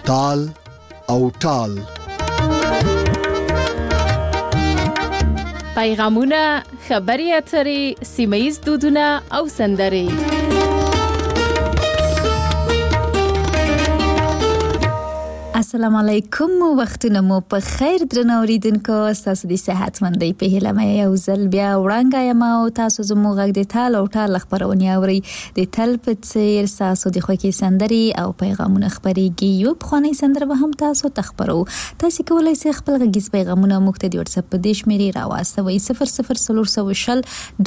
تال او ټال. پیغامونه، خبري اترې، سیمه‌ییز دودونه او سندرې. السلام علیکم، وختونه مو په خیر درنو اوریدونکو. تاسو د صحتمندۍ په هیله مې یو ځل بیا وړاندې یم او تاسو زموږ غږ د تال او ټال خبرونه اوري. د تل په څیر تاسو د خوښي سندري او پیغامونه خبريږي. یو بخونی سندره به هم تاسو تخبرو. تاسو کولای شئ خپل غږیز پیغامونه موږ ته د واتس اپ په دیش مری راوستوي 0040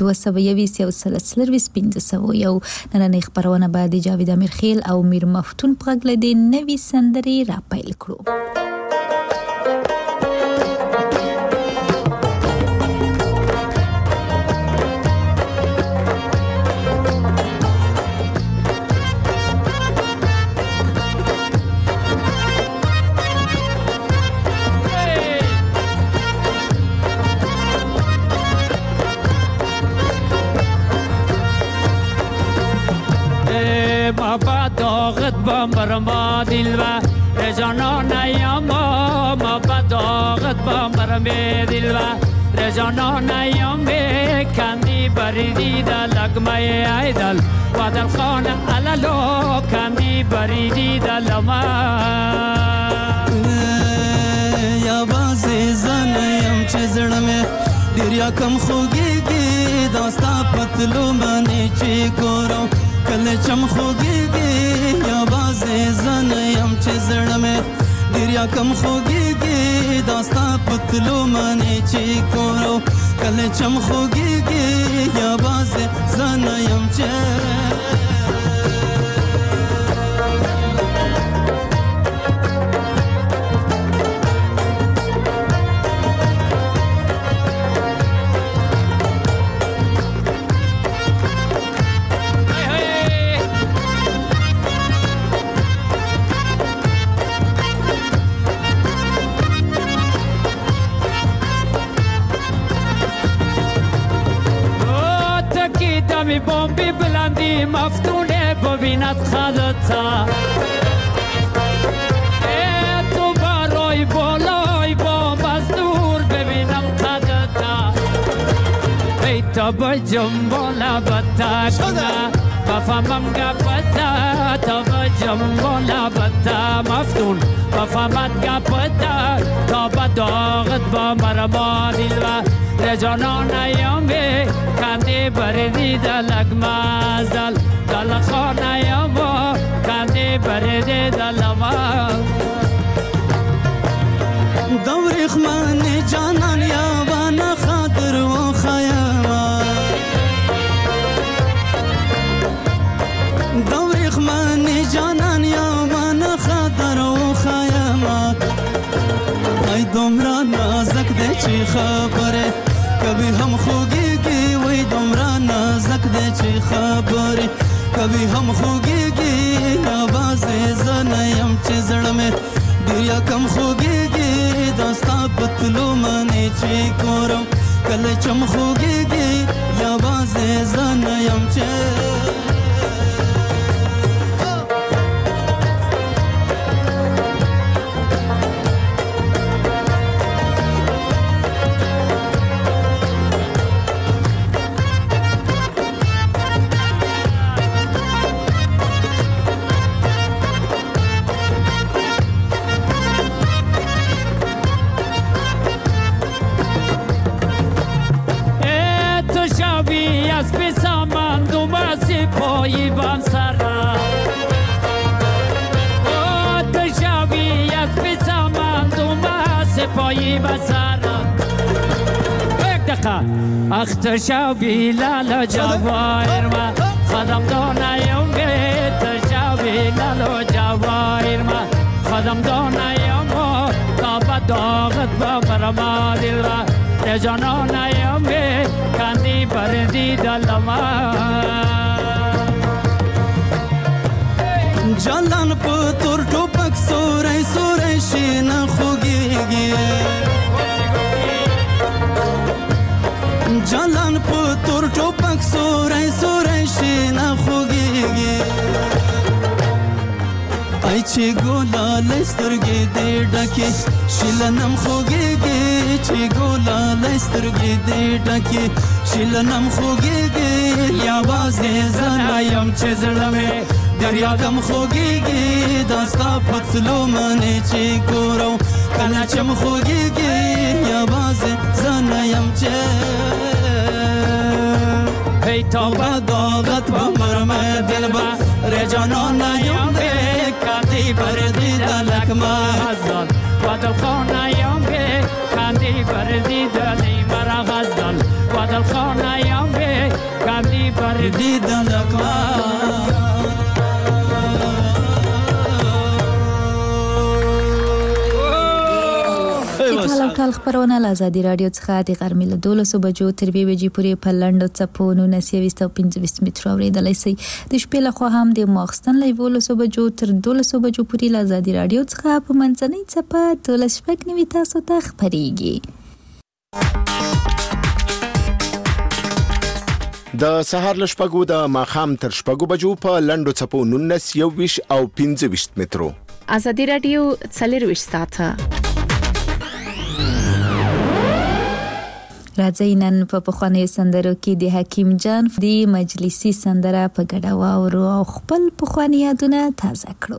222 1500. نن خبرونه بعد جاوید امیرخیل او میر مفتون په غږ لدی نوې سندري را پیل کړو. بابا داغت بامبر ما دلوا رجانان ایاما ما بداغت بامبر می دلوا رجانان ایامی کندی بریدی دلگ می ایدل و دل خان علالو کندی بریدی دلما یا بازی زنیم چه زرمه دریا کم خوگیگی داستا پتلو منی چی گورو کل چم خوگیگی یا بازی زنیم چه زرمه دریا کم خوگیگی داستا پتلو منی چی گورو کل چم خوگیگی یا بازی زنیم چه می بومبی بلندی مفتونه ببیند خدتا تو برای بالای بوم از دور ببینم خدتا ای تا با جنبالا بتاشنا بفهمم گپتا تا با جنبالا بتا مفتون بفهمت گپتا تا با داغت با مرما دلوا رجانان ایامی کندی بریدی دلگ مازدل دل خان ایاما کندی بریدی دلما دوری خمان جانان یاوان خاطر و خیاما دوری خمان جانان یاوان خاطر و خیاما ای دمرا نازک ده چی خبره کبھی ہم خوگیگی وی دمرا نازک دے چی خبری کبھی ہم خوگیگی آواز زنیم چی زڑمے دریا کم خوگیگی داستا پتلو منی چی کورو کل چم خوگیگی آواز زنیم چی پایی بام سرا او تشاوی از بسامان دوما سپایی بسرا یک دقیقه اخ تشاوی لالا جواهر ما خدم دانایم تشاوی لالا جواهر ما خدم دانایم تا با داغت با مرما دل را رجانانایم کندی بردی دلما جلان پتور ټوپک سورای سورای شین خوږیږي جلان پتور ټوپک سورای سورای شین خوږیږي ای چې ګلالې سترګې دې ډکې شیلنم خوږېږي چې ګلالې سترګې دې ډکې شیلنم خوږېږي یوازې زه نه یم چې زړه مې دریا کم خوږېږي دا ستا په تلو منې چې ګورم کله چې م خوږېږي یوازې زه نه یم چې هی توبه داغت با مرمه دل با رجانان یم به کندی بردی دلک مغزدان و دلخانه یم به کندی بردی دلی مرا غزدان و دلخانه یم به کندی بردی دلک ټال خبرونه له ازادي رادیو څخه د غرمې له 12 بجو تر 2 بجې پورې په لنډو څپو 1925 مترو اورېدلی شئ. د شپې لخوا هم د ماخستن له 11 بجو تر 12 بجو پورې له ازادي رادیو څخه په منځنۍ څپه 12 تاسو ته خبرېږي. د سهار له شپږو د ماښام تر شپږو بجو په لنډو څپو 19 21 او 25 مترو. ازادي رادیو 24 ساعته. راځئ نن په پخوانیو سندرو کې د حکیم جان د مجلسي سندره په ګډه واورو او خپل پخواني یادونه تازه کړو.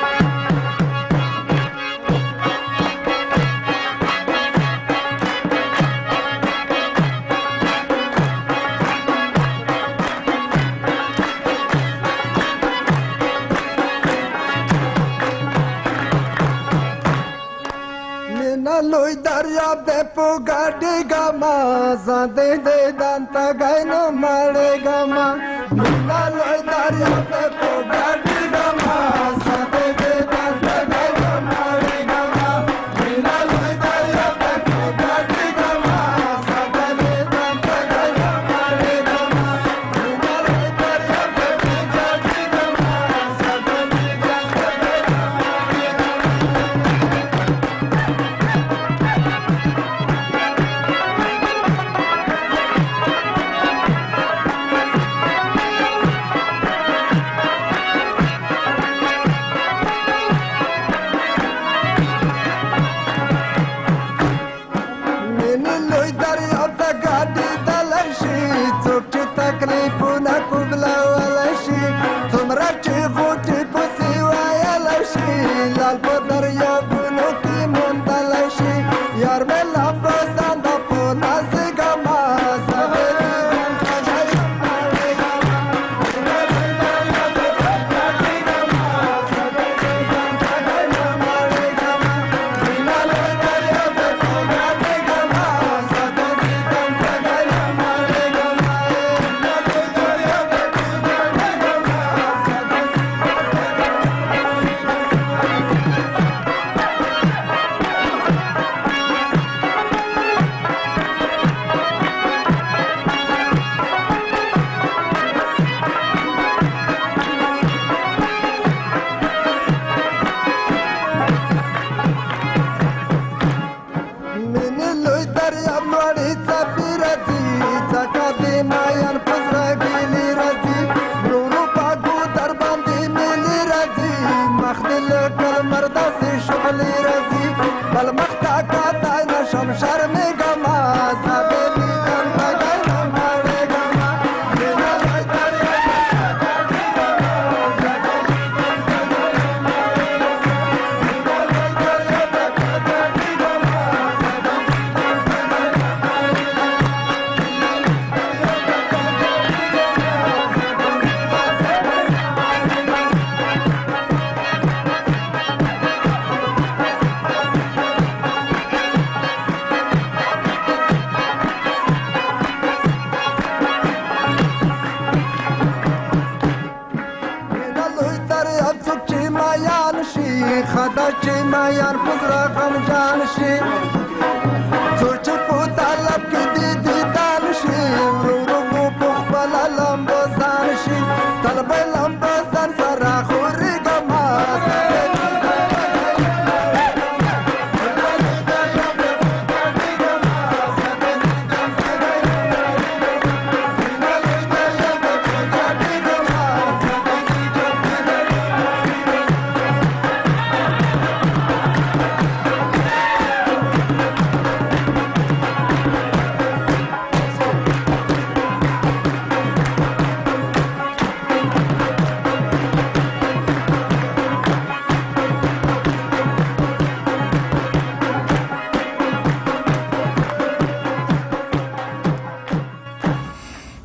لوی دریاب دې په ګاډي ګما زده دې دانتا غاینو مړې ګما مینا لوی دریاب دې په ګاډي ګما زده دې دانتا غاینو مړې ګما مینا لوی دریاب دې په ګاډي ګما زده دې دانتا غاینو مړې ګما مینا لوی دریاب دې په ګاډي ګما زده دې دانتا غاینو مړې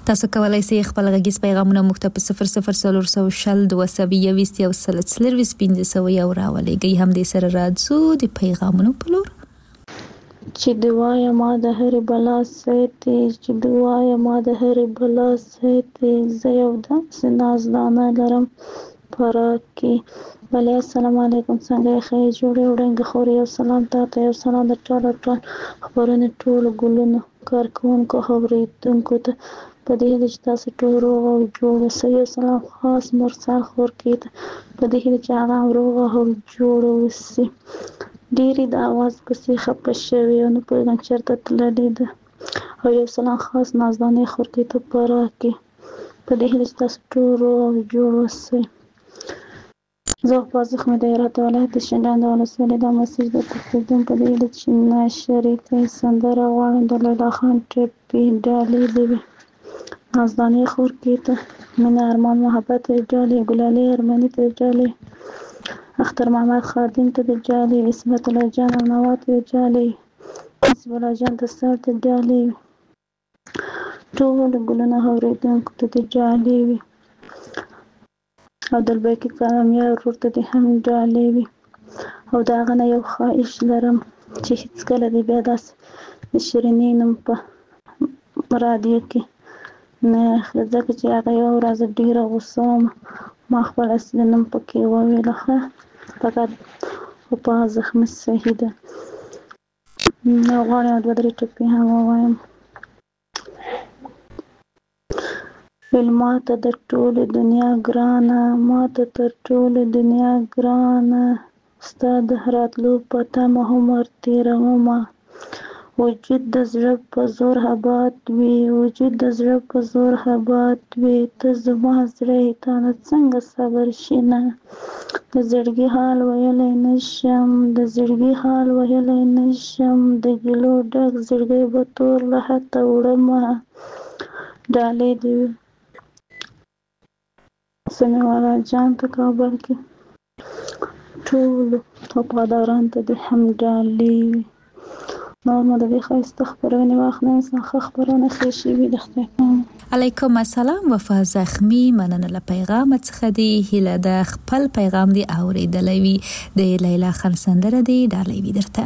تاسو کولای شئ خپل غږیز پیغامونه موږ ته په 00400 راولېږئ. هم دې سره راځو د پیغامونو په لور. چې دوايا ما د هرې بلا ساتي، چې دوايا ما د هرې بلا ساتي، زه یو داسې نازدانه لرم پراک کې. بله السلام علیکم، څنګه یې ښه جوړې وړنګې خورې؟ یو سلام تاته، یو سلام د ټول خبرونه ټولو ګلونو کارکوونکو اورېدونکو ته په دې هیله چې تاسو ټول روغ او جوړ اوسئ. یو سلام خاص مرسل خورکي ته په دې هیله چې هغه هم روغ او جوړ اوسي. ډېرې د اواز پسې خفه شوې او نه پوهېږم چېرته تللې ده. او یو سلام خاص نازدانې خورکي ته په راکې په دې هیله چې تاسو ټول روغ او جوړ اوسئ. زه په زخمي د هرات ولایت د شینډان د ولسوالۍ دا مسیج د تقدیم په دې هیله چې نشرې ته سندره غواړم د لیلا خان ټپي ډالۍ دې وي. نازدانې خورکي ته مینه ارمان محبت ډالۍ، ګلالۍ ارمني ته ډالۍ، اختر محمد خادم ته د ډالۍ، عصمت الله جان او نوا ته د ډالۍ، حسب الله جان د سر ته ډالۍ، ټول ګلونه اورېدونکو ته د ډالۍ وي. او دلبیکي کامیه ورور ته دې هم ډالۍ وي. او د هغه نه یو خواهش لرم چې هېڅکله دې بیا داسې د شیرینې نوم په رادیو کې نه اخلي، ځکه چې هغه یوه ورځ ډېره غوسه وم، ما خپل اصلي نوم پکې وویله. ښه فقط په زخمي صحیح ده. نو غواړم دوه درې ټکي هم ووایم. ماته د ټولې دنیا ګرانه، ماته تر ټولې دنیا ګرانه، ستا د راتلو په تمه عمر تېرومه. وجود د زړه په زور اباد وي، وجود د زړه په زور اباد وي، ته زما زړه تا نه څنګه صبر شي نه. د زړګي حال ویلی نشم، د زړګي حال ویلی نشم، د ګیلو ډک زړګی به تور له حته وړمه. ډالۍ دې وي سمیع الله جان ته کابل کې، ټولو وفاداران ته دې هم ډالۍ وي. نور مو د دې ښایسته خپرونې وخت نه انسان ښه خپرونه ښې شوي د خدای پامه. علیکم السلام. وفا زخمی مننه له پیغام څخه دی. هیله د خپل پیغام دی اوریدلی وي. د لیلا خان سندره دی ډالۍ وي درته.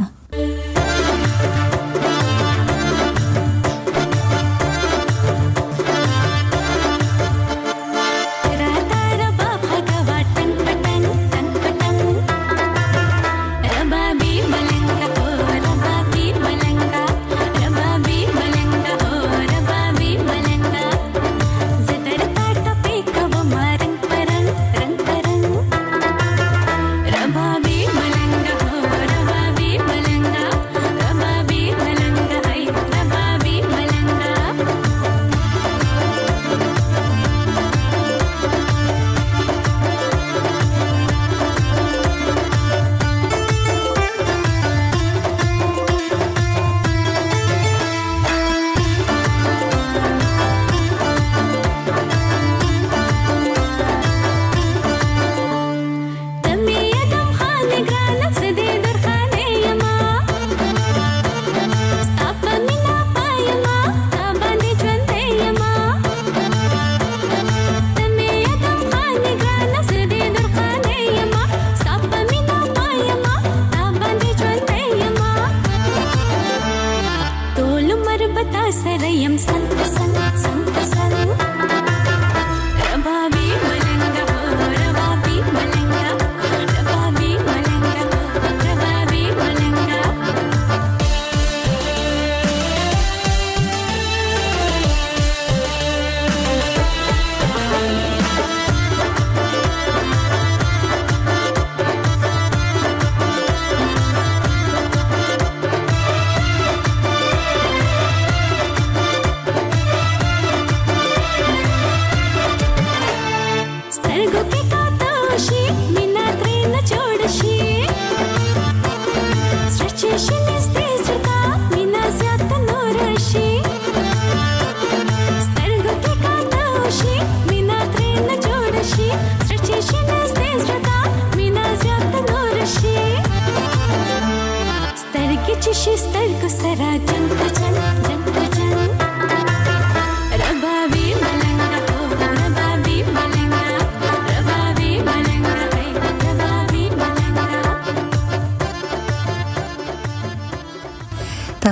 She's still good, Sarah. Jump, jump, jump, jump. Rababi.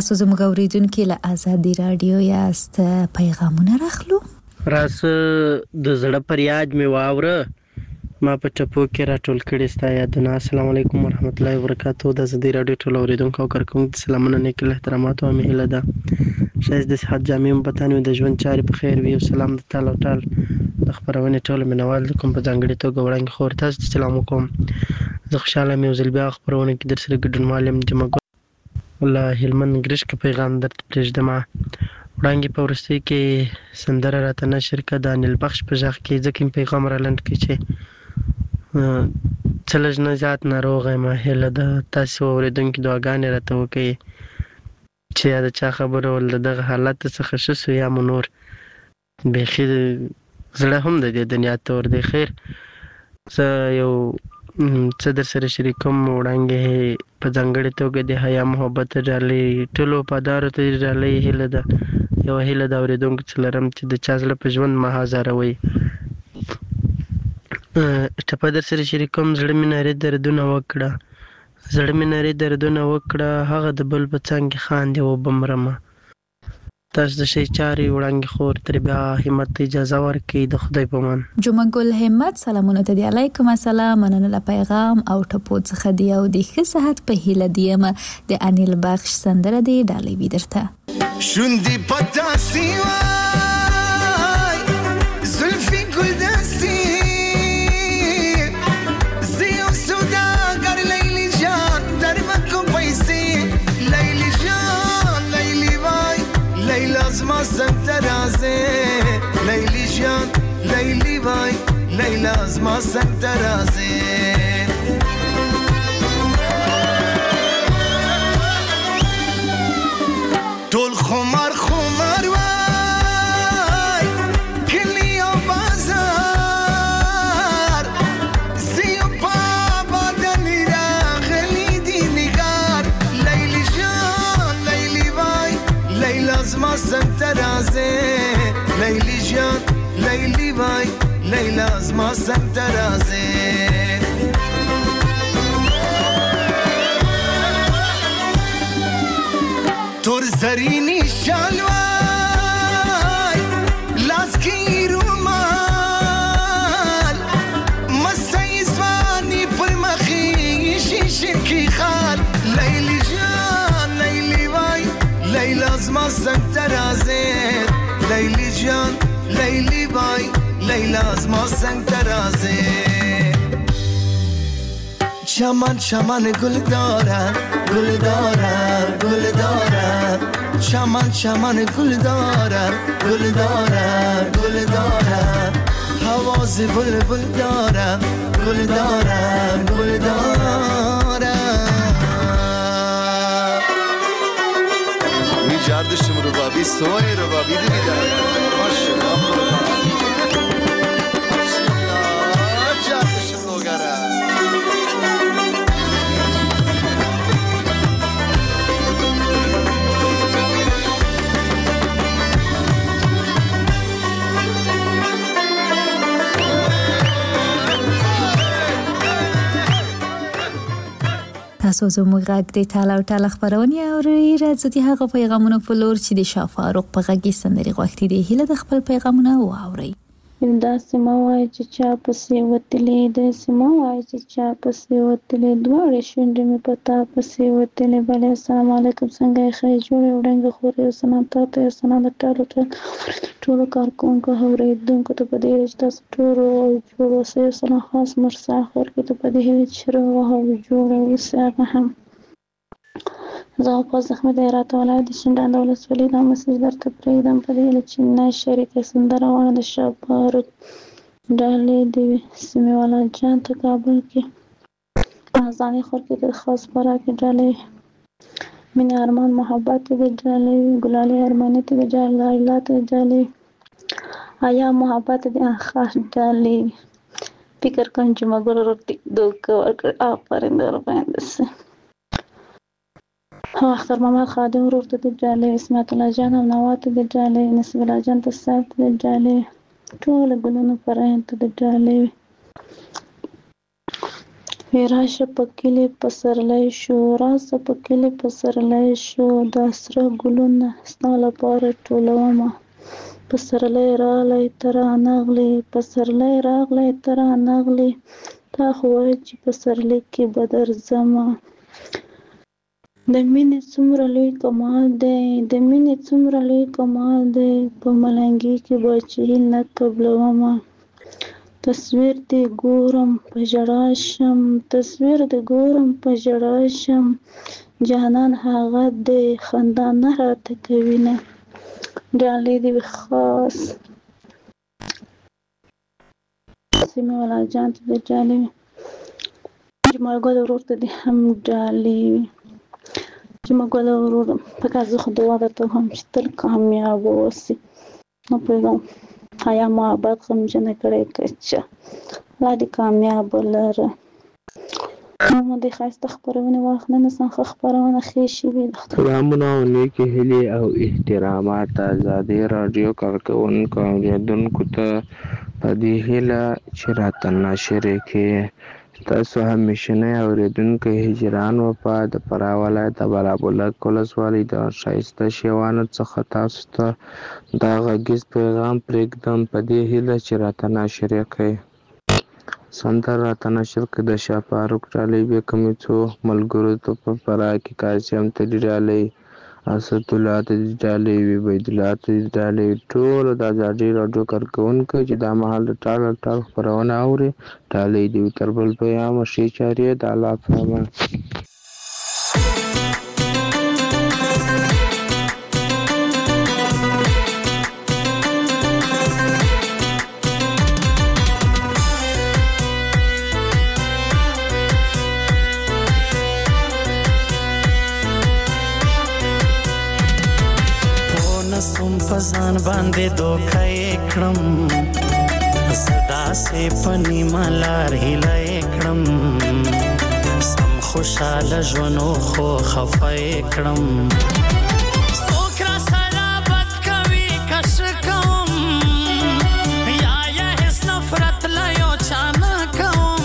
تاسو زموږ اوریدونکو له آزادي رادیو یاست. پیغامونه راخلو. راس د زړه پریاد می واوره ما په ټپو کې راټول کړي ستا یادونه. السلام علیکم ورحمت الله وبرکاتہ. د آزادي رادیو ټول اوریدونکو او کارکونکو سلامونه نیک احترامات او مهله ده. شایست د صحت جامع بتانو د ژوند چارې په خیر وي. سلام د تعالی ټال د خبرونه ټول منوال کوم په ځانګړي توګه وړاندې خور تاسو سلام کوم. زه خوشاله مې وزل بیا خبرونه کې در سره ګډون معلم جمع الله هلمن ګریش کې پیغام درته پرېږدم. وړاندې په ورستۍ کې سندره راته نشر کړه د انیل بخش په ژغ کې، ځکه پیغام را لنډ کړي چې څه لږ نه زیات ناروغه یم. هیله ده تاسو اورېدونکي دعاګانې راته وکړئ چې یا د چا خبره ول د دغه حالت څخه ښه سو یا مو نور بیخي زړه هم د دې دنیا تور دی. خیر زه یو څه در سره شریکوم. وړاندې په ځانګړې توګه د حیا محبت ډالۍ ټولو وفادارو ته ډالۍ هیله ده. یوه هیله د اورېدونکو څه لرم چې د چا زړه په ژوند مه ازاروئ. ټپه در سره شریکوم. زړه مې نارې دردونه وکړه، زړه مې نارې دردونه وکړه، هغه د بل په څنګ کې خاندې وبه مرمه. تاسو د شی چارې وړاندې خور تر بیا همت اجازه ورکړئ. د خدای په امان. جمعه ګل همت سلامونه ته دی. علیکم السلام. مننه له پیغام او ټپو څخه دی او د ښه صحت په هیله دیم. د انیل بخش سندره دی ډالۍ وي درته. شوندی پتاسی وای زلفی گل دستی زیو سوداگر لیلی جان در مکو پیسی لیلی جان لیلی وای لیلا از ما سنترازه لیلی جان لیلی وای لیلا از ما سنترازه دل خمار خمار وای کلی و بازار زیو بابا دنی را غلیدی نگار لیلی جان لیلی وای لیلا از ما سنترازه لیلی جان لیلی وای لیلا از ما سنترازه تور زرینی شالوای لاسکی رومال مسای زوانی پر مخی شیشن کی خال لیلی جان لیلی وای لیلا از ما سنترازه لیلی جان لیلی وای لیلا از ما سنترازه چمن چمن گل دارد گل دارد گل دارد چمن چمن گل دارد گل دارد گل دارد حواس بلبل دارد گل دارد گل دارد می جردشم رو بابی سوی رو بابی دیدم ماشاءالله جردشم لوگره تاسو زموږ غږ د تعالی او تعالی خبرونه اورئ. راځي هغه پیغامونه په لور چې د شاه فاروق په غږ کې سندري غوښتي دي. هیله د خپل پیغامونه واورئ. دا سیمه وای چې چا پسې وتلې د سیمه وای چې چا پسې وتلې دواړې شونډې مې پتا پسې وتلې. بله السلام علیکم څنګه یې ښه جوړې وړاندې خورې سلام تاته سلام د ټولو کارکونکو اورېدونکو ته په دې چې تاسو ټولو جوړ اوسئ. سلام خاص مرسا خور کې ته په دې چې روغ او جوړ اوسئ. هغه هم زه په زخمت هرات ولایت د شینډان د ولسوالۍ دا مسیج درته پرېږدم په دې چې نه شریکه سندره وانه د شاه فاروق ډالۍ د سیمې والا جان ته کابل کې ځانې خور کې د خاص خوراکي ډالۍ مینه ارمان محبت د ډالۍ ګلالي ارماني ته د ډالۍ ډالۍ آیا محبت د خاص ډالۍ فکر کوم چې مګر روټي دوک ورکړ آفرین در باندې سه اختر محمد خادم ورور ته د ډالۍ اسمت الله جان او نوات د ډالۍ نصیب الله جان ته سات د ډالۍ ټول ګلونو پرهن ته د ډالۍ راشه په کلي پسرلی شو، راشه په کلي پسرلی شو، دا سره ګلونه ستا لپاره ټولومه. پسرلی راغلی ته رانغلې، پسرلی راغلی ته رانغلې، تا خو وایه چې پسرلی کې به درځمه. د مینې څومره لوی کمال دی، د مینې څومره لوی کمال دی، په ملنګي کې به چې نه قبلومه. تصویر دې ګورم په ژړا شم، تصویر دې ګورم په ژړا شم، جانان هغه دې خندا نه راته کوي نه. ډالۍ دې وي خاص سیمې والا جان ته دې ډالۍ وي، جمال ګل ورور ته دې هم ډالۍ وي. جمال ګل ورور فقط زه خو دعا درته وهم چې تل کامیاب واوسې. نه پوهېږم حیا محبت غمجنه کړی که چا، الله دې کامیاب لره. نو دې ښایسته خپرونې واخله، نن ښه خپرونه ښې شوې ده. سلامونه او نیکې هیلې او احترامات ازادي راډیو کارکوونکو او اورېدونکو ته په دې هیله چې راته نشرې کې تاسو همیشنی اورېدونکی هجران وفا د فراه ولایت د بلابلک ولسوالۍ د ښایسته شیوانو څخه تاسو ته دا غږیز پیغام پرېږدم په دې هیله چې راته نشرې کوئ. سندره راته نشر کړه د شاه فاروق ډالۍ بې کومې څو ملګرو ته په فراه کې قاسم ته دې ډالۍ، اسدالله ته دې ډالۍ وي، عبیدالله ته دې ډالۍ وي، ټولو د ازادي راډیو کارکوونکو چې دا مهال د ټال خپرونه اوري ډالۍ دې وي. تر بل پیامه ښې چارې د الله په امان. سم پزان باندې دوکه کړم، زدا سه پنی مالار هله کړم، سم خوشاله ژوندو خو خفه کړم. څوک را سره بد کوي کش کوم، یا هیڅ نفرت لا یو چا نه کوم،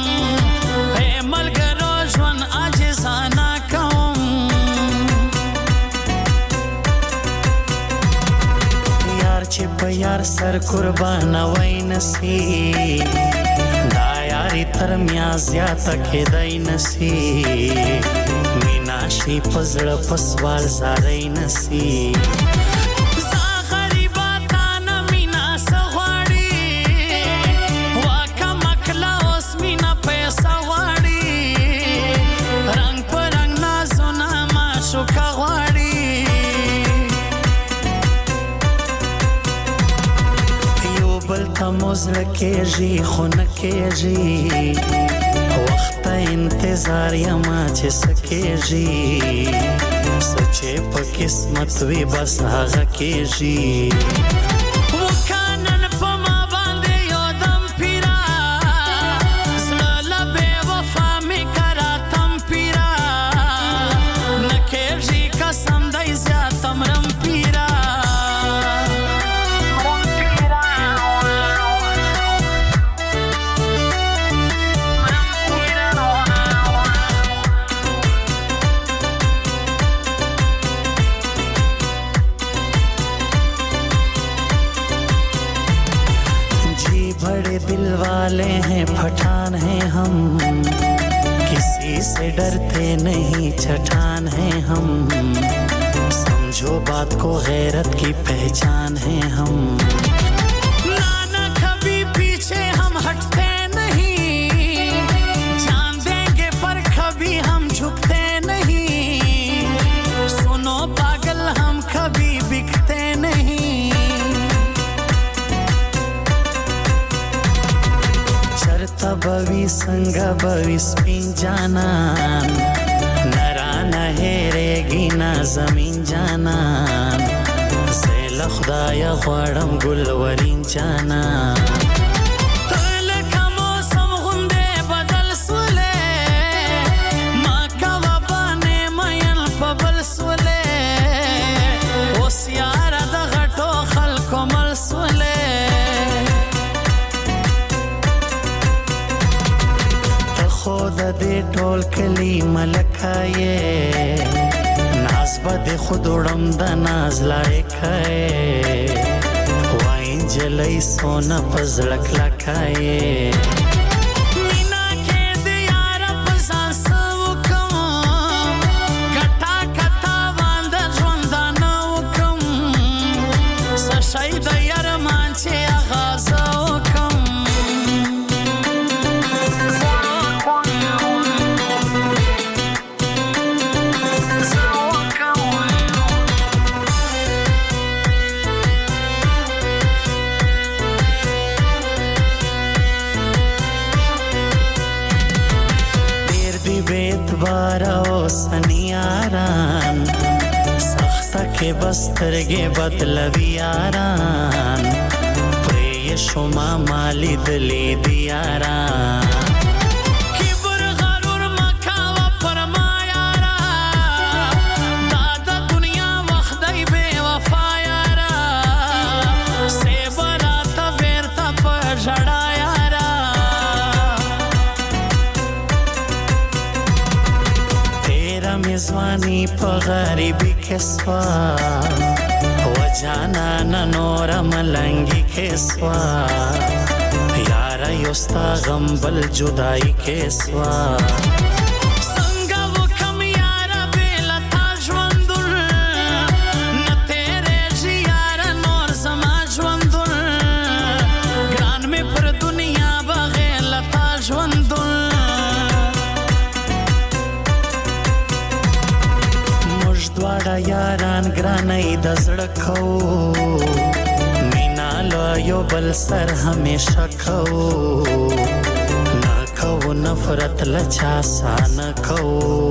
ملګرو ژوند عاجزانه کوم. چې په یار سر قربان وای نسی، دا یاری تر میا زیاته کېدای نسی، مینا شي په زړه په سوال زارای نسی. زه غریبه تا نه مینا څه غواړي، واکه مکله اوس مینا پیسه غواړي، رنګ په رنګ نازونه معشوقه غواړي. بل ته مزړه کېږي خو نه کېږي، وخت انتظار یما چې څه کېږي، څه چې په قسمت وي بس هغه کېږي. وکانن په ما باندې یو دم پیرا، زړه له بې وفا مې کراتم پیرا، نه کېږي قسم دی زیاتم رم پیرا. दिल वाले हैं पठान हैं हम, किसी से डरते नहीं छठान हैं हम, समझो बात को गैरत की पहचान हैं हम. नाना कभी पीछे हम हटते नहीं, जान देंगे पर कभी हम झुकते नहीं, सुनो पागल हम कभी बिकते नहीं. चरता बवी संगा बवी स्पिन जानन, नरा नहेरेगी ना जमीन जानन, زیل خدایا غواړم ګلورین جانان. لکه موسم غوندې بدل سولې، ما کوه باندې مین په بل سولې، اوس یاره د غټو خلکو مل سولې. خود ټول کلی ملکه یې ناز به د خود وړم د ناز لایقه یې وای نجلۍ سونه په زړه کلکه یې سنیاران سخته کې بسترګې بدلوي یاران پرې شما مالی دلی دیاران کبر غرور مکاوه پر ما یارا دا د دنیا وخت دی بے وفا یارا سیبراته بیرته په ژړا میزوانی په غریبی کې سوا و جانانا نور ملنګي کې سوا یارا یوستا غم بل جدائی کې سوا څنګه وکم یارا بلا تا ژوندون نه تیرې یارا نور زما ژوندون ګران مې پر دنیا بغیر لتا ژوندون دواړه یاران ګرانۍ د زړه کوو مینا له یو بل سر همیشه کوو نه کوو نفرت له چا سا نه کوو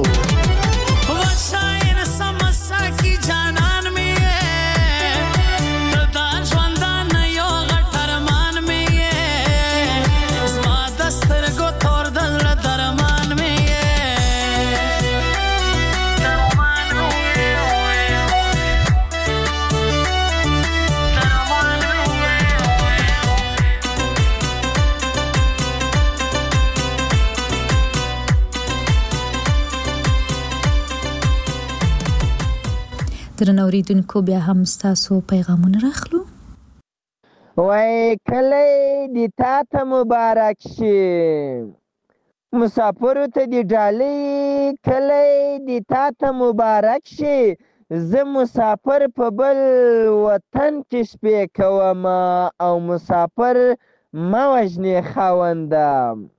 درنو اوریدونکو بیا هم ستاسو پیغامونه راخلو. وای کلی دی تا ته مبارک شي مسافرو ته دی ډالۍ کلی دی تا ته مبارک شي زه مسافر په بل وطن کې شپې کوم او مسافر مه وژنې خاونده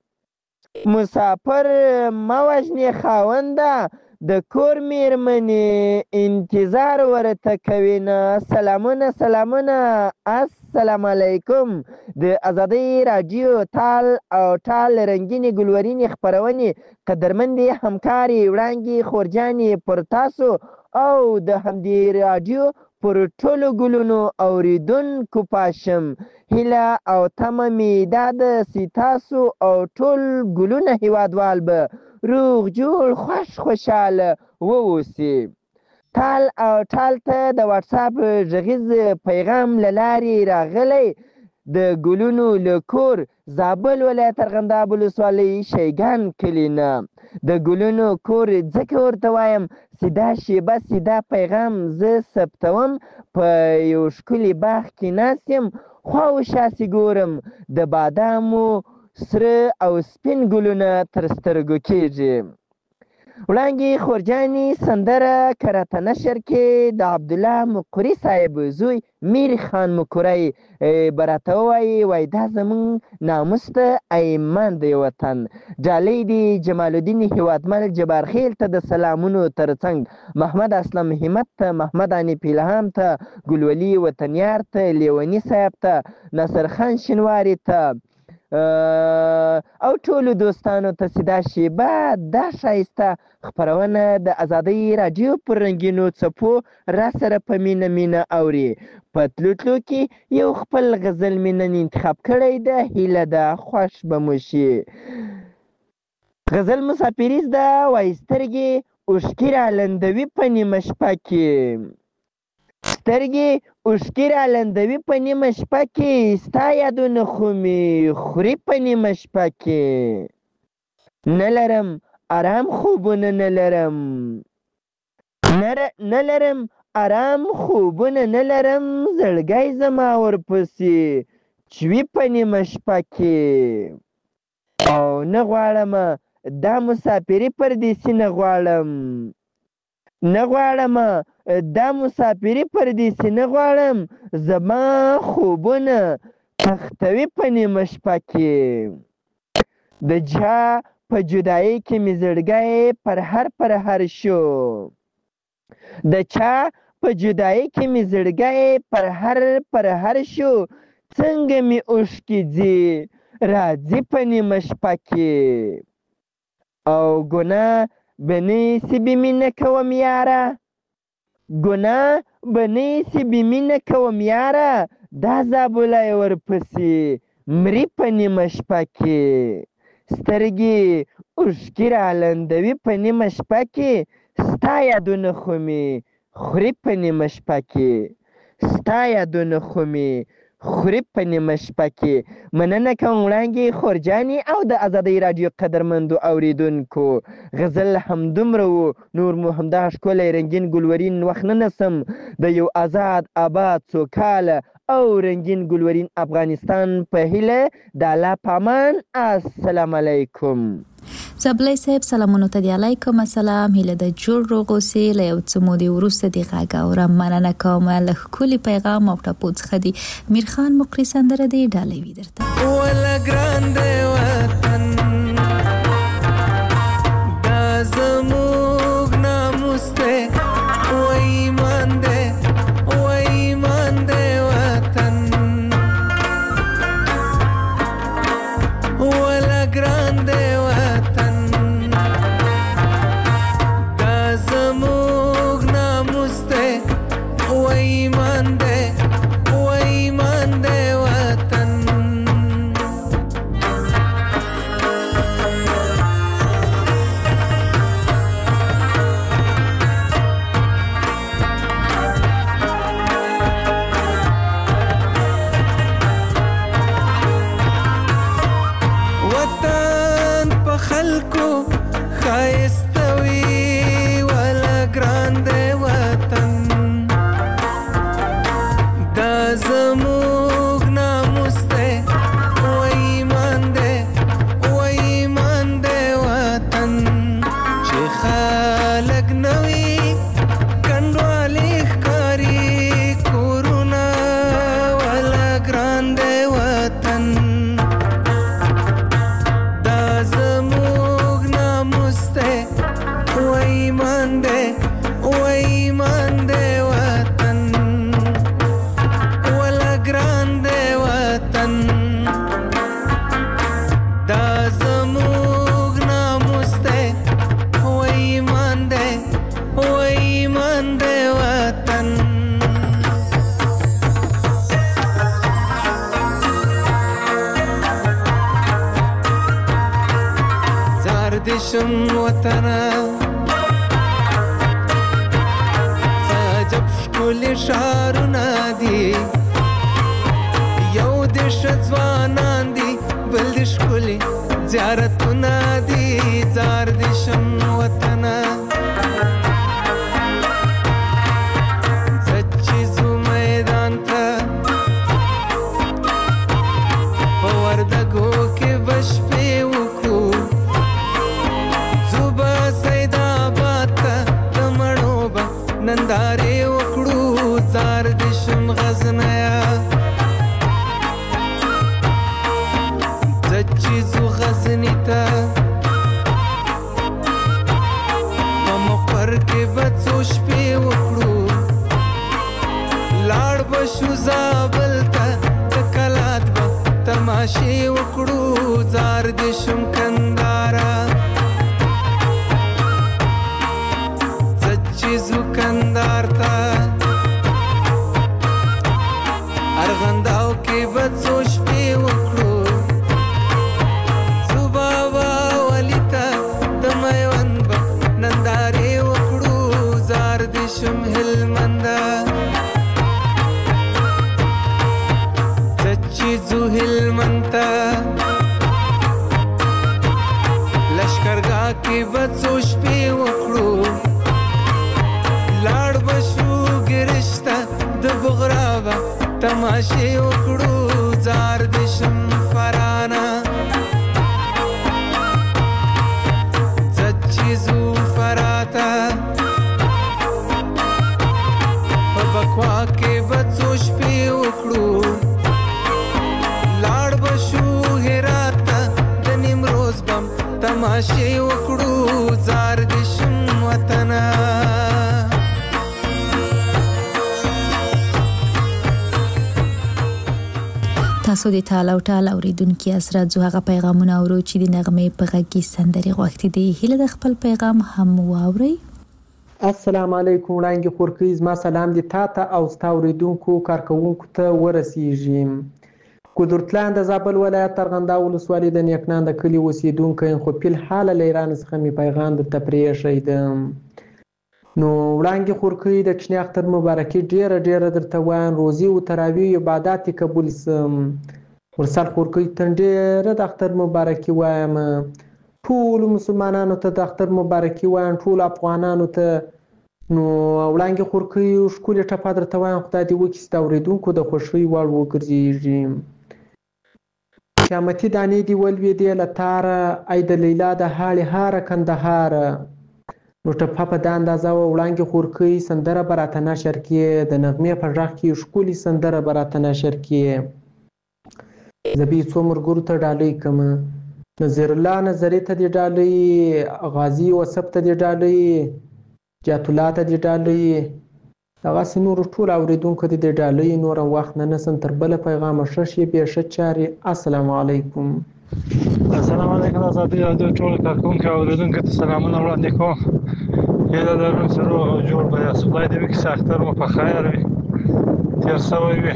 مسافر مه وژنې خاونده د کور میرمنې انتظار ورته کوي نه سلامونه السلام علیکم د ازادۍ راډیو تال او ټال رنګینې ګلورینې خپرونې قدرمندې همکارې وړانګې خورجانې پر تاسو او د همدې راډیو پر ټولو ګلونو اوریدونکو پاشم هیله او تمه مې دا ده چې تاسو او ټول ګلونه هیوادوال به روغ جوړ خوشحاله واوسي تال او ټال ته د واتساپ غږیز پیغام له لارې راغلی د ګلونو له کور زابل ولایت ارغنداب ولسوالۍ شیګان کلي نه د ګلونو کور ځکه ورته وایم سیده شیبه سیده پیغام زه ثبتوم په یو ښکلي باغ کې ناست یم خوا و شاسې ګورم د بادامو سره او سپین ګلونه تر سترګو کېږي وړانګې خورجانې سندره کرته نشر کې د عبدالله مقري صاحب زوی میر خان مقری به راته ووایي دا زموږ ناموس ته ایمان دی وطن ډالۍ دی جمال الدین هیوادمل جبارخیل ته د سلامونو ترڅنګ محمد اسلم همت ته محمد انیف الهام ته ګلولي وطنیار ته لیوني صاحب ته ناصر خان شینواري ته او ټولو دوستانو ته چې دا شیبه دا ښایسته خپرونه د ازادۍ راډیو پر رنګینو څپو را سره په مینه اوري په تلو کې یو خپل غزل مې نن انتخاب کړی ده هیله ده خوښ به مو شي غزل مسافریز ده وایي سترګې اوښکې رالندوي په نیمه شپه کې سترګې اوښکې رالندوي په نیمه شپه کې ستا یادونه خو مې خوري په نیمه شپه کې نه لرم آرام خوبونه نه لرم نه لرم آرام خوبونه نه لرم زړګی زما ورپسې چوي په نیمه شپه کې او نه غواړم دا مسافري پردیسي نه غواړم دا مسافري پردیسي نه غواړم زما خوبونه تختوي په نیمه شپه کې د چا په جدایۍ کې مې زړګی پرهر شو د چا په جدایۍ کې مې زړګی پرهر شو څنګه مې اوښکې ځي راځي په نیمه شپه کې او ګناه به نیسي بې مینه کوم یاره دا زابلای ورپسې مري په نیمه شپه کې سترګې اوښکې رالندوي په نیمه شپه کې ستا یادونه خو مې خوري په نیمه شپه کې مننه کوم وړانګې خورجانې او د ازادۍ راډیو قدرمندو اوریدونکو غزل همدومره و نور مو همدا ښکلی رنګین ګلورین وخت نه نسم د یو آزاد آباد سوکاله او رنګین ګلورین افغانستان په هیله د الله په امان السلام علیکم زبلی صاحب سلامونو ته دی علیکم السلام هیله د جوړ روغ اوسې له یو څه مودې وروسته دې غږ اورم مننه کوم له ښکلي پیغام او ټپو څخه دی میرخان مقري سندره دی ډالوي درته ولا ګران دی وطن دا زموږ ناموس دی و ایمان دی وطن ولا ګران دی دشم وطنا ساجب شکل شارنا دی یو دش ځوانان دی بل دش کلی زیارتنا دی زار دشم وطنا سچیزو میدان تا پوردگو کې بش په وکو ننداره وکړو زار دشم غزنیا زچیزو غزنی تا مقر کې بڅو شپې وکړو لاړ بشو زابل تا کلات به تماشې وکړو زار دشم کندارا زکندار تا ارغنداو کې بڅو شپې وکړو صبا ولیتا د میوند نندارې وکړو زار دشم هلمندا سچې زو هلمنتا تماشې وکړو زار دې شم وطنه. تاسو د ټال او ټال اوریدونکو اسرات زو هغه پیغامونه اورو چې د نغمې په غږ کې سندري غوښتي دي. هله د خپل پیغام هم واوري. السلام علیکم وړاندې خورکې زما سلام دي تاته او ستا اوریدونکو کارکونکو ته ورسیږي. قدرتلان د زابل ولایت ارغنداو ولسوالۍ د نیکنان د کلي اوسیدونکی خو په حال له ایران څخه می پیغام د تپریشي ده. نو وړاندې خورکې د چنی اختر مبارکي ډیره درته وایم. روزي او تراویح عبادت قبول سم. ورسال خورکې تندې د اختر مبارکي وایم. ټول مسلمانانو ته د اختر مبارکي وایم، ټول افغانانو ته. نو وړاندې خورکې ښکلې ټپه درته وایم. خدای دې وکړي چې د اورېدونکو د خوښۍ وړ وګرځېږي. قیامتي دانې دې ولوېدې له تاره، ای د لیلا د هاړې هاره کندهاره. نو ټپه په دا اندازه وه وړاندې خورکۍ سندره به راته نشر کړې. د نغمې په غږ کې ښکلې سندره به راته نشر کړې. زه به یې څو ملګرو ته ډالۍ کړم. نظیر الله نظري ته دې ډالۍ، غازي وصف ته دې ډالۍ، جات الله ته دې ډالۍ، دغسې نورو ټولو اورېدونکو ته دې ډالۍ. نور وخت نه نسم تر بله پیغامه ښه شېبې ښه چارې. السلام علیکم. السلام علیکم. ازادي راډیو ټول کارکونکو او اوریدونکو ته سلامونه وړاندې کوم. هیله لرم چې روغ او جوړ به یاست. خدای دې وکړي چې اختر مو په خیر وي، تېر سوی وي.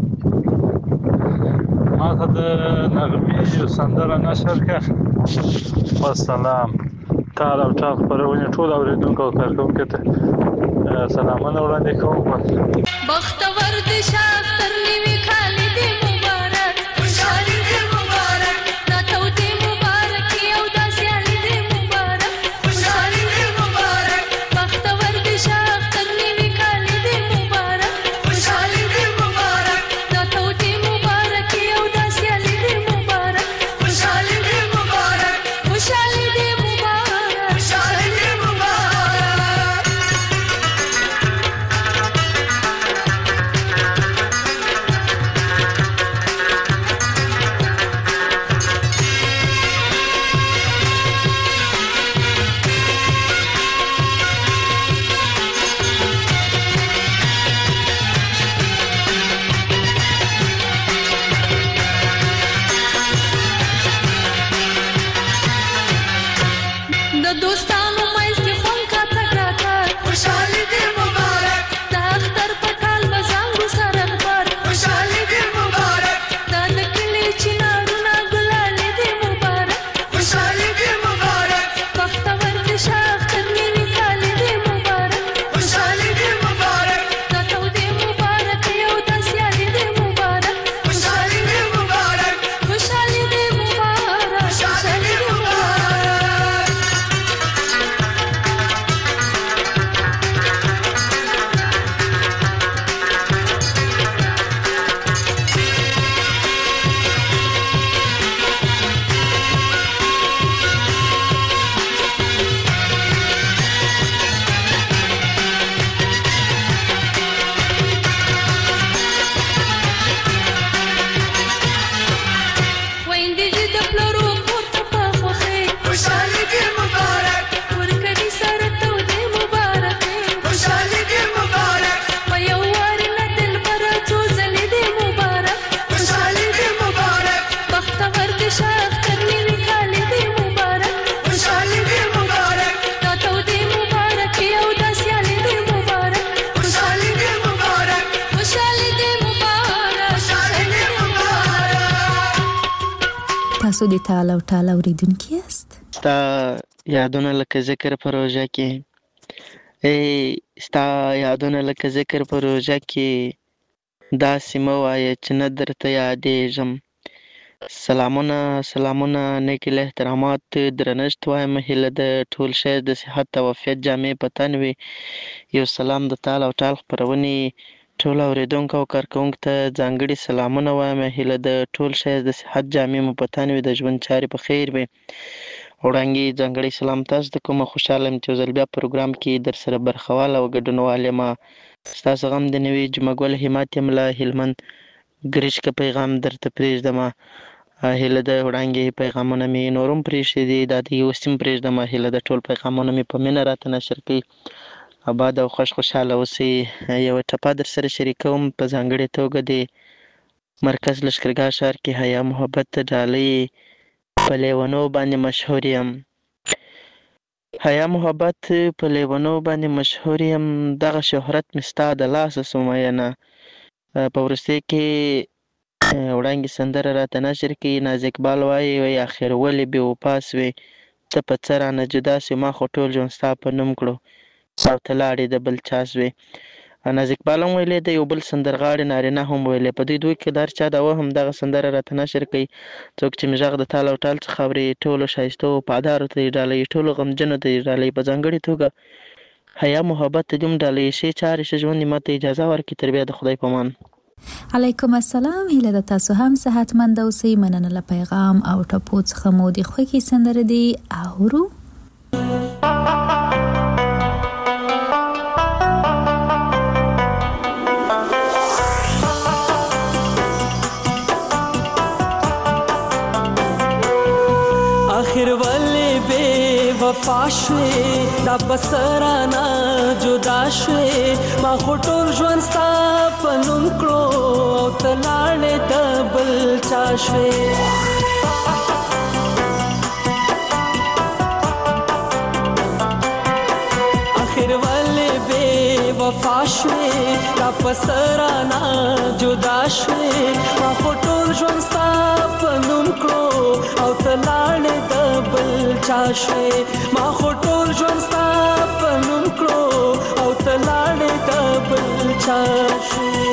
ما ته د نغمې یو سندره نشر کړه. والسلام. ټال او ټال خپرونې ټول اوریدونکو او کارکونکو ته سلامونه وړاندې کوم. بختور دې شه اختر نوي کال دې مبارک، خوشحالي دې مبارک، ناتو دې مبارک او دا سیالي دې مبارک، خوشحالي دې مبارک. بختور دې شه اختر نوي کال دې مبارک، خوشحالي دې مبارک، ناتو دې مبارک او دا سیالي دې مبارک، خوشحالي دې مبارک، خوشحالي دې مبارک، خوشحالي دې مبارک. د دوستانو مېز کې خوند کا تک راکړ، خوشحالي دې مبارک. د اختر په ټال بزانګو سره خبر، خوشحالي دې مبارک. د کلي چنارونه ګلالي دې مبارک، خوشحالي دې مبارک. بختور دې شه اختر نوي کال دې مبارک، خوشحالي دې مبارک. ناتو دې مبارک او دا سیالي دې مبارک، خوشحالي دې مبارک، خوشحالي دې مبارک، خوشحالي دې مبارک. ویندې دې د پلرو کور ته په خوښۍ، خوشحالي دې مبارک. ورکړي سره تودې مبارکۍ، خوشحالي دې مبارک. په یو وار نه دلبره څو ځلې دې مبارک، خوشحالي دې مبارک. بختور دې شه اختر نوي کال دې مبارک، خوشحالي دې مبارک. دا تودې مبارکۍ او دا سیالي دې مبارک، خوشحالي دې مبارک، خوشحالي دې مبارک، خوشحالي دې مبارک. تاسو د ټال او ټال اوریدونکي یاست. ستا یادونه لکه ذکر په روژه کې، ستا یادونه لکه ذکر په روژه کې، داسې مه وایه چې نه درته یادېږم. سلامونه نیک احترامات درنښت وایم. هیله د ټول شی د صحت او عافیت جامې په تن وي. یو سلام د ټال او ټال خپرونې ټول اوریدونکو او کارکونکو ته ځانګړي سلامونه وایم. هیله د ټول شی د صحت جامې مو په تن وي، د ژوند چارې په خیر وي. وړاندې ځانګړی سلام تاسو ته کوم. خوشحاله یم چې یو ځل بیا پروګرام کې در سره برخوال او ګډونوال یم. ستاسو غم د نوي جمعه ګل همت یم له هلمند ګرشکه پیغام درته پرېږدم. هیله ده وړاندې پیغامونه مې نور هم پرېښي دي، دا د اوس هم پرېږدم. هیله ده ټول پیغامونه مې په مینه راته نشر کړي. آباد او خوشحاله اوسئ. یوه ټپه در سره شریکوم، په ځانګړې توګه د مرکز لښکرګاه ښار کې حیا محبت ډالۍ په لیونو باندې مشهور یم. حیا محبت په لیونو باندې مشهور یم، دغه شهرت مې ستا د لاسه سو مینه. په وروستۍ کې وړاندې سندره راته نشر کړي. ناز اقبال وایي اخر ولې بې وفا سوې، ته په څه رانه جدا سوې، ما خو ټول ژوند ستا په نوم کړو او ته لاړې د بل چا سوې. ناز اقبال هم ویلی دی، یو بل سندرغاړي نارینه هم ویلی. په دوی دوی کې د هر چا د وهم دغه سندره راته نشر کوي. څوک چې مې غږ د تال او ټال څخه اوري، ټولو ښایستو وفادارو ته یې ډالۍ، ټولو غمجنو ته یې ډالۍ. په ځانګړې توګه حیا محبت ته دې هم ډالۍ. ښې چارې ښه ژوند دې ماته اجازه ورکړي. تر بیا د خدای په امان. علیکم السلام. هیله ده تاسو هم صحتمند اوسئ. مننه له پیغام او ټپو څخه مو د خوښې سندره دی اورو. आखिर वाले बेवफा शवे دا بسرانا جدا شوې، ما خو ټول ژوند ستا په نوم کړو او ته لاړې د بل چا شوې. آخر ولې بې وفا شوې دا بسرانا جدا شوې، ما خو ټول ژوند ستا په نوم کړو او ته لاړې د بل چا شوې. ما خو ټول ژوند ستا په نوم کړو او ته لاړې د بل چا شوې.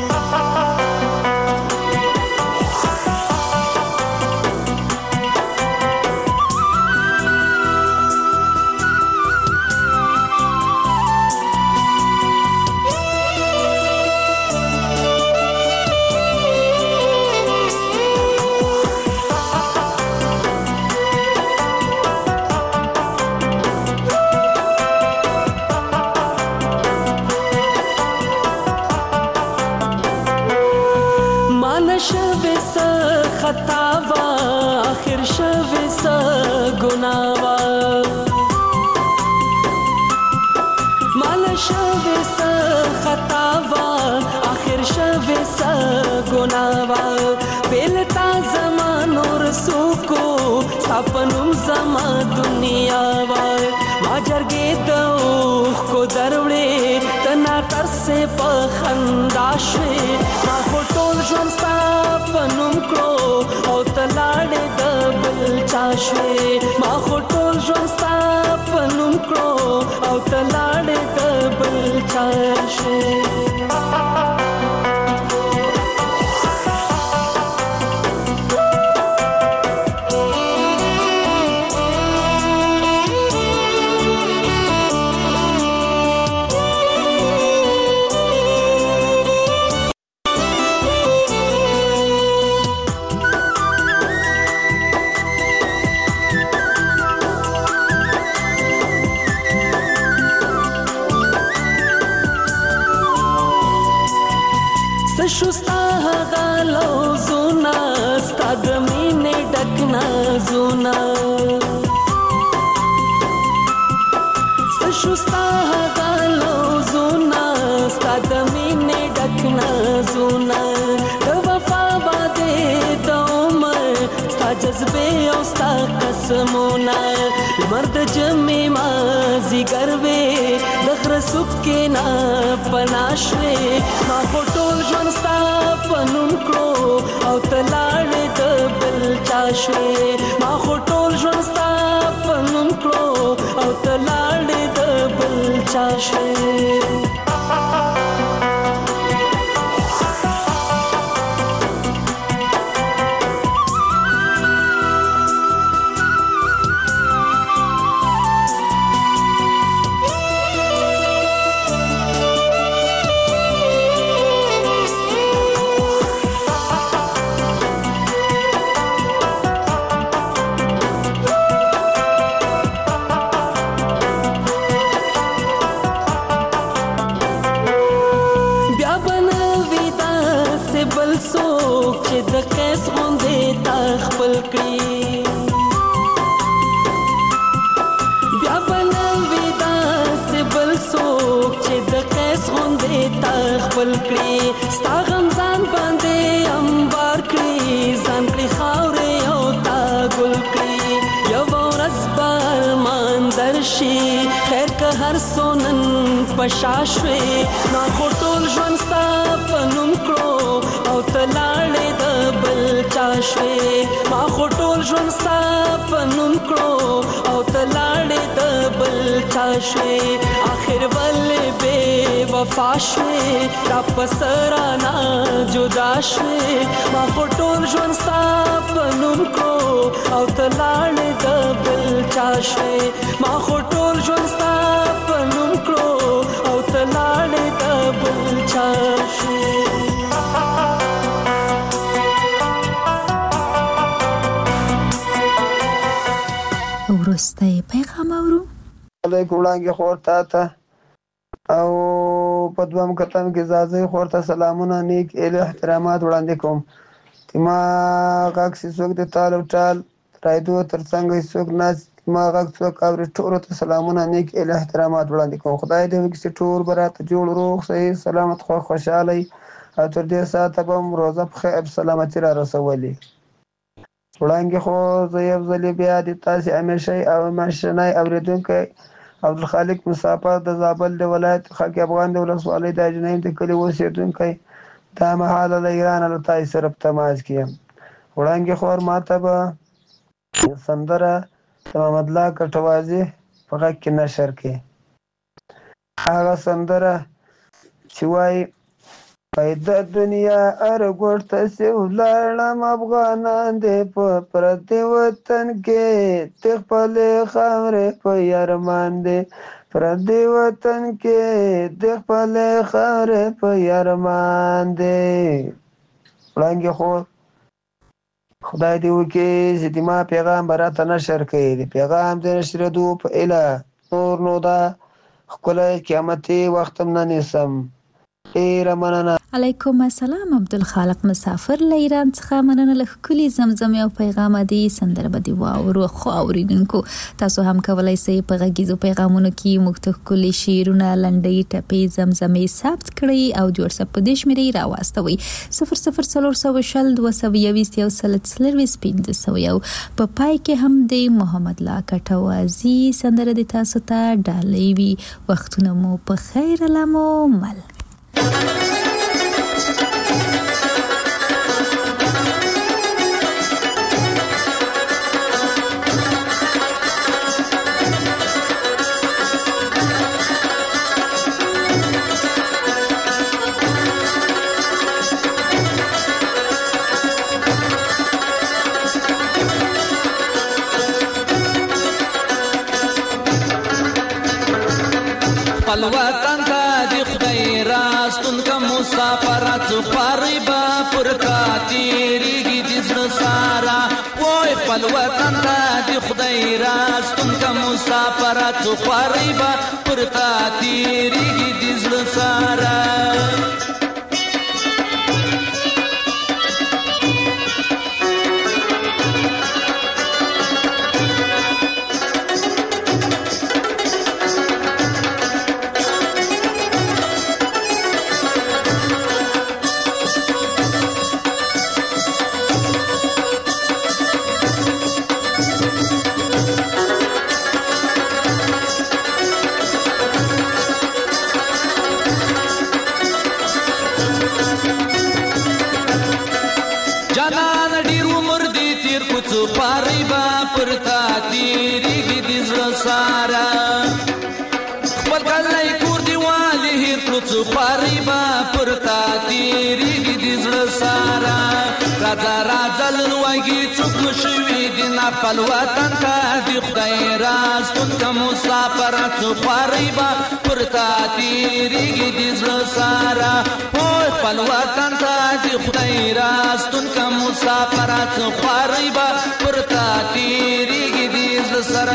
خطاوا آخر شوی سا گناوا، مال شوی سا خطاوا آخر شوی سا گناوا. بیلتا زمانو رسوکو ساپنم زما دنیا وا، ما جرگی دوخ کو دروڑے تنا ترسے پخندا شوی. ما خو ټول ژوند ستا په نوم کړو او ته لاړې د بل چا شوې. ما خو ټول ژوند ستا په نوم کړو او ته لاړې د بل چا شوې. شستا غالو زونا ستا د مینې ډک نازونه، شستا غالو زونا ستا د مینې ډک نازونه. د وفا باندې د عمر ستا جذبې او ستا قسمونه، لمر د جمعې مازدیګر وې د غره څوکې نه پناه شوې. ما خو ټول ژوند ستا په نوم کړو او ته لاړې د بل چا شوې. ما خو ټول ژوند ستا په نوم کړو او ته لاړې د بل چا شوې. بل کړي ستا غم ځان باندې امبار کړي ځان کړي خاورې او تا ګل کړي یو ورځ به ارمان درشي خیر که هر څو نن په شا شوې ما خو ټول ژوند ستا په نوم کړو او ته لاړې د بل چا شوې ما خو ټول ژوند ستا په نوم کړو او ته لاړې د بل چا شوې آخر ولې بې وفا شوې تا په سرانه جدا شوې ما خو ټول ژوند ستا په نوم کړو او ته لاړې د بل چا شوې ما خو ټول ژوند ستا په نوم کړو او ته لاړې د بل چا شوې وروستی پیغام اورو علیکم وړانګې خور تا ته او په دویم کتم کې زازۍ خور ته سلامونه نیک ایله احترامات وړاندې کوم ما غږ چې څوک د تال او ټال رایدو تر څنګ څوک ناست ما غږ څوک اوري ټولو ته سلامونه نیک ایله احترامات وړاندې کوم خدای دې وکړي چې ټول به راته جوړ روغ صحیح سلامت خوشحالی او تر دې ساعته به م روزه په خیر سلامتي را رسولي وړاندې خو زه یو ځلې بیا د تاسې همیشئ او همېشنی اورېدونکی عبدالخالق مسافر د زابل د ولایت خاک افغان د ولسوالۍ د اجنیم د کلي اوسېدونکی دا مهاله له ایرانه له تاسې سره په تماس کې یم وړاندې خور ما ته به سندره د محمدالله کټوازي په غږ کې نشر کړي هغه سندره چې وایي پیدا دنیا ار ګوټ ته سې ولاړم افغانان دې په پردي وطن کې د خپلې خاورې په یارمان دې پردي وطن کې د خپلې خاورې په یارمان دې وړاندې خور خدای دې وکړي چې د ما پیغام به راته نشر کړي د پیغام د نشرېدو په ایله نور نو دا ښکلی قیامتي وخت هم نه نیسم ډېره مننه علیکم السلام عبدالخالق مسافر له ایران څخه مننه له ښکلي زمزمې او پیغامه دي سندره به دې واورو خو اورېدونکو تاسو هم کولی شئ په غږیزو پیغامونو کې موږ ته ښکلي شعرونه لنډۍ ټپې زمزمې ثبت کړئ او د وټساپ په دې شمېرې راواستوئ 00420 په پای کې هم د محمد الله کټوازي سندره د تاسو ته ډالۍ وي وختونه مو په خیر لمو مل الوطن ته د خدای راستون که مسافرات خوارې به پر تا تېرېږي د زړه ساره وای خپل وطن ته د خدای راستون که مسافرات خوارې به پر تا تېرېږي د زړه ساره خپل وطن ته د خدای راستون که مسافرات خوارې به پر تا تېرېږي د زړه ساره خپل وطن ته د خدای راستون که مسافرات خوارې به پر تا تېرېږي د زړه سره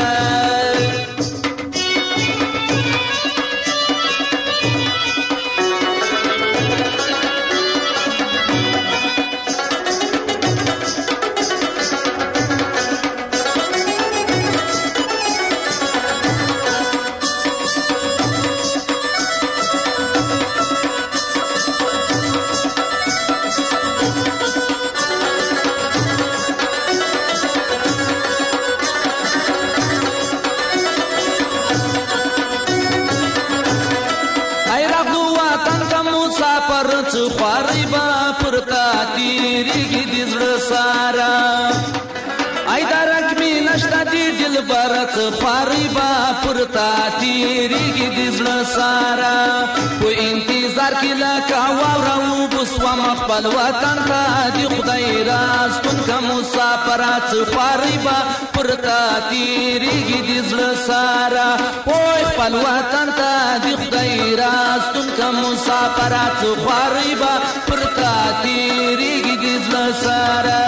ای درک می نشته دی دلبر څه خواري به پر تا تېرېږي د زړه ساره په انتظار کې لکه واوره اوبه سومه خپل وطن ته د خدای راستون که مسافره څه خواري به پر تا تېرېږي د زړه ساره پوی خپل وطن ته د خدای راستون که مسافره څه خواري به پر تا تېرېږي د زړه ساره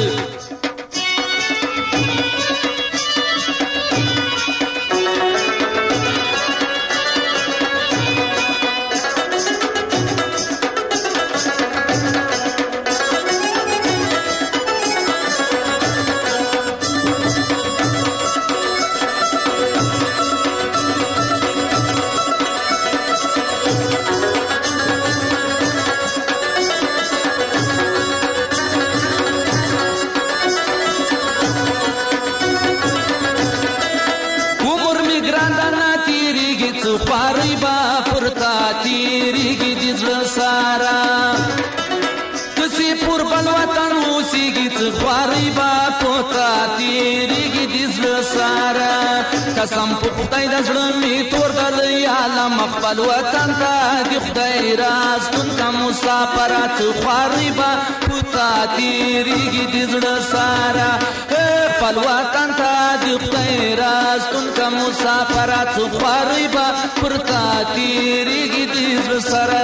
خواري به پر تا تېرېږي د زړه ساره کسې پر بل وطن اوسېږي څه خواري به پر تا تېرېږي د زړه ساره قسم په خدای د زړه مې تور دی عالم خپل وطن ته د خدای راستون که مسافره څه خواري به پر تا تېرېږي د زړه ساره خپل وطن ته د خدای راستون که مسافره څه خواري به پر تا تېرېږي د زړه سره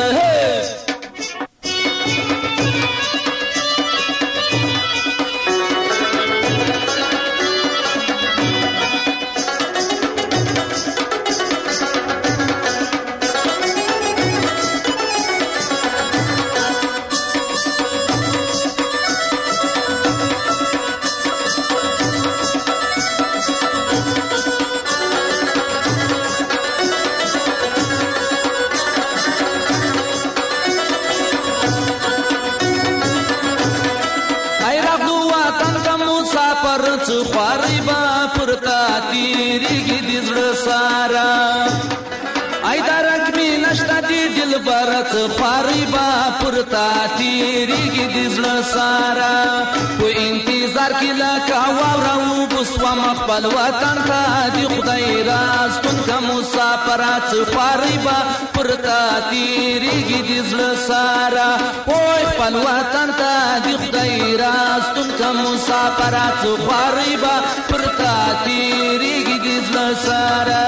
څه خواري به پر تا تېرېږي د زړه ساره ای درک مې نشته د دلبر څه خواري به پر تا تېرېږي د زړه ساره په انتظار کې لکه واوره اوبه سومه خپل وطن ته د خدای راستون که مسافره څه خواري به پر تا تېرېږي د زړه ساره پوی خپل وطن ته د خدای راستون که مسافره څه خواري به پر تا تېرېږي د زړه ساره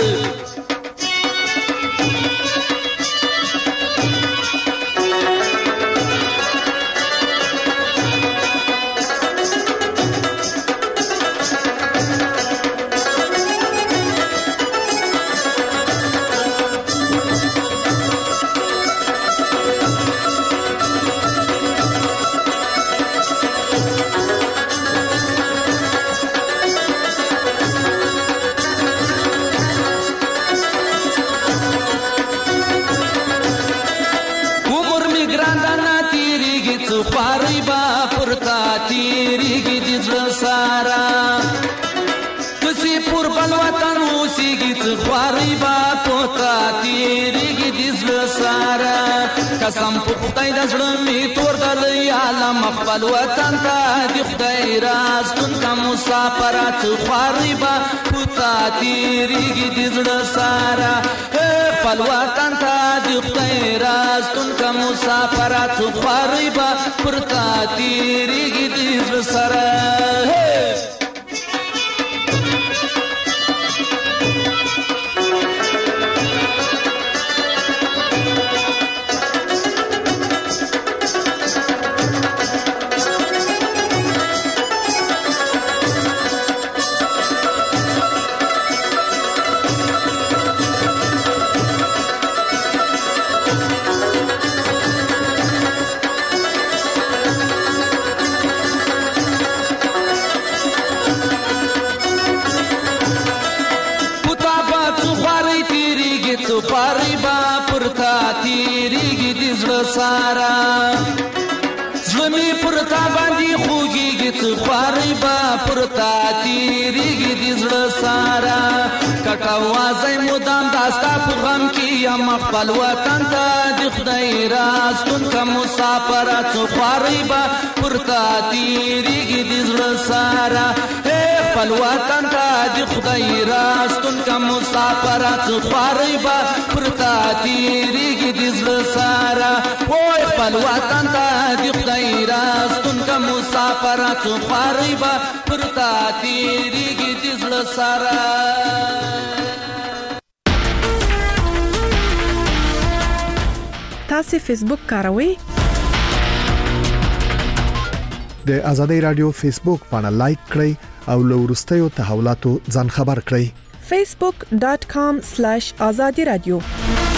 خواري به پر تا تېرېږي د زړه ساره کسې پر بل وطن اوسېږي څه خواري به پر تا تېرېږي د زړه ساره قسم په خدای د زړه مې تور دی عالم خپل وطن ته د خدای راستون که مسافره څه خواري به پر تا تېرېږي د زړه ساره خپل وطن ته د خدای راستون که مسافره څه خواري به پر تا تېرېږي د زړه سره خواري به پر تا تېرېږي د زړه ساره زړه مې پر تا باندې خوږېږي څه خواري با پرتا تیریږي د زړه سارا کټوازي مدام داستا په غم کې یم خپل وطن ته د خدای راستون کا مسافر څو خواري با پرتا تیریږي د زړه سارا خپل وطن ته د خدای راستون کا مسافر څو خواري با پرتا تیریږي د زړه سارا وای خپل وطن ته د خدای راستون کا مسافر څو خواري با پرتا تیریږي د زړه سارا تاسو فیسبوک کاروئ؟ د آزادۍ رادیو فیسبوک باندې لایک کړئ او له وروستیو تحولاتو ځان خبر کړئ. facebook.com/azadi radio